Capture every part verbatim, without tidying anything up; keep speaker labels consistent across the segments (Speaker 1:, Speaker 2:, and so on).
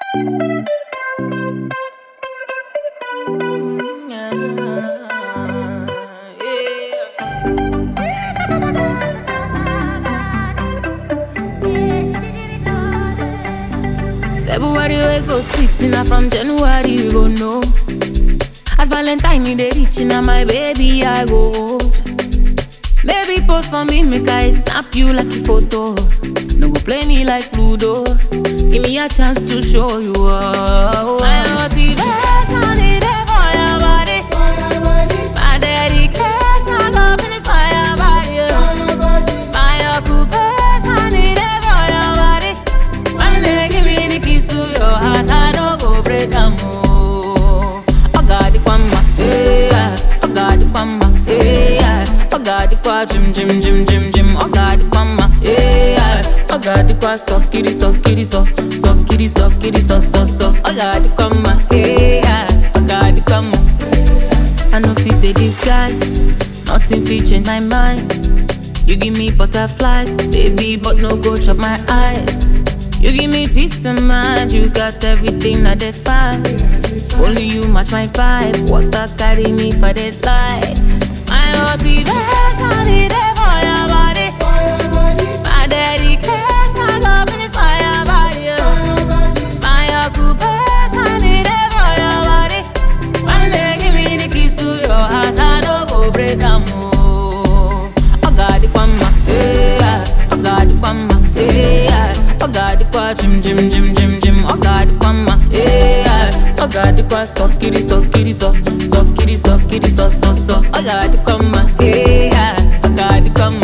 Speaker 1: February we go sweet, now from January we go know. As Valentine they reach, now my baby I go hold. Baby post for me, make I snap you like a photo. No go play me like Ludo. Give me a chance to show you all. My motivation is there for your body. My dedication go finish for your body. My occupation is there for your body. One day give me the keys to your heart, I don't go break am oh. Oh God, the kwamba, yeah. Oh God, the kwamba, yeah. Oh God, the kwa jim jim jim jim jim. Oh God, the kwamba, yeah. Oh God, the kwa so kitty so kitty so so kitty so kitty so so so. Oh God, the kwamba, yeah. Oh God, the kwamba. I know fit the disguise, nothing fit change my mind. You give me butterflies, baby, but no go chop my eyes. You give me peace of mind, you got everything I define. Only you match my vibe, water carry me for the light. My motivation is there for your body. My dedication go finish for your body. My occupation is there for your body. One day give me the keys to your heart, I don't go break am oh. Oh God, the kwamba, yeah. Oh God, the kwamba, yeah. Oh God, the kwa jim jim jim jim jim. Oh God, the kwamba, yeah. Oh God, the kwa so kitty so kitty so so kitty so kitty so so so. Oh God, the kwamba, yeah. Oh God, the kwamba.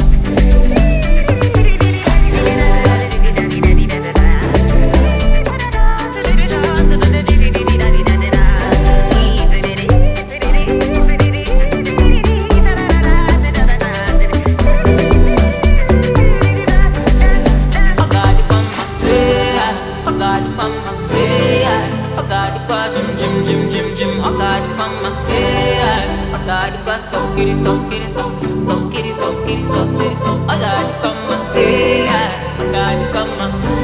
Speaker 1: So kitty, so kitty, so so kitty, so kitty, so so so. I got it, come on, yeah, I got it, come on.